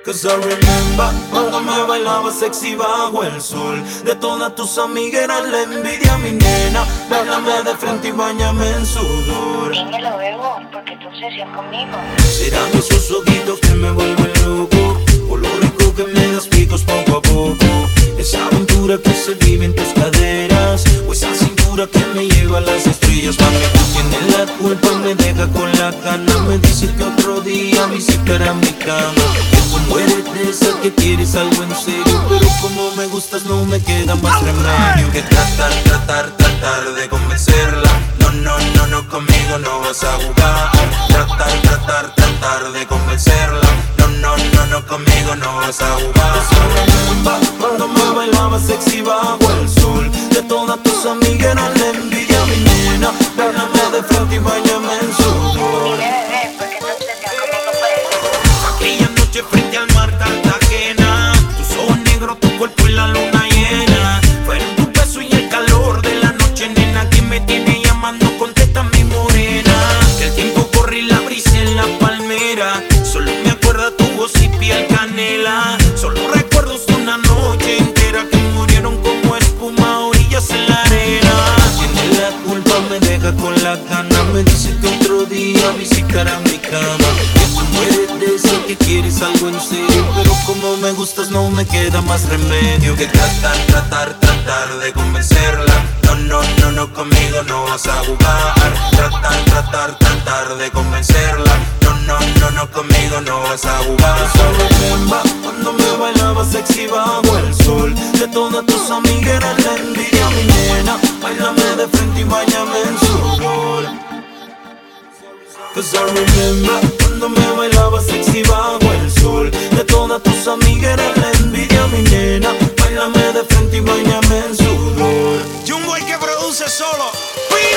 Cause I remember cuando me bailabas sexy bajo el sol. De todas tus amigas eras la envidia, mi nena. Báilame de frente y bañame en sudor. Dímelo, bebo, porque tú obsesión conmigo. Serán esos ojitos que me vuelven loco, por lo rico que me das picos poco a poco. Esa aventura que se vive en tus caderas, o esa cintura que me lleva a las estrellas. Mami, tú tienes la culpa, me deja con la cana. Me dice que otro día visitará mi cama. Que tú eres de esa que quieres algo en serio, pero como me gustas no me queda más remedio que tratar de convencerla. No, conmigo no vas a jugar. Tratar de convencerla. No, conmigo no vas a jugar. Cuando me bailabas sexy bajo el sol. De todas tus amigas eran la envidia, mi nena. Báilame de frente y bañame en sudor. Dime, bebé, porque tú obsesión conmigo, pues. Aquella noche frente al mar Cartagena, tus ojos negros, tu cuerpo y la luna llena. Fueron tu beso y el calor de la noche, nena, que me tiene llamando, contesta mi morena. Que el tiempo corre y la brisa en la palmera. Solo me acuerda tu voz y piel canela. Solo recuerdos de una noche entera que murieron como espuma a orillas en la arena. Tiene la culpa, me deja con la gana. Me dice que otro día visitará mi cama. Que tú eres de esa que quieres algo en serio, pero como me gustas no me queda más remedio que tratar de convencerla. No, conmigo no vas a jugar. Tratar de convencerla. No, conmigo no vas a jugar. Solo remember cuando me bailabas sexy bajo el sol. De todas tus amigas eras la envidia, mi nena. Báilame de frente y bañame en sudor. Cause I remember cuando me bailabas sexy bajo el sol. De todas tus amigas eras la envidia, mi nena. Báilame de frente y bañame en sudor. Jumbo el que produce solo.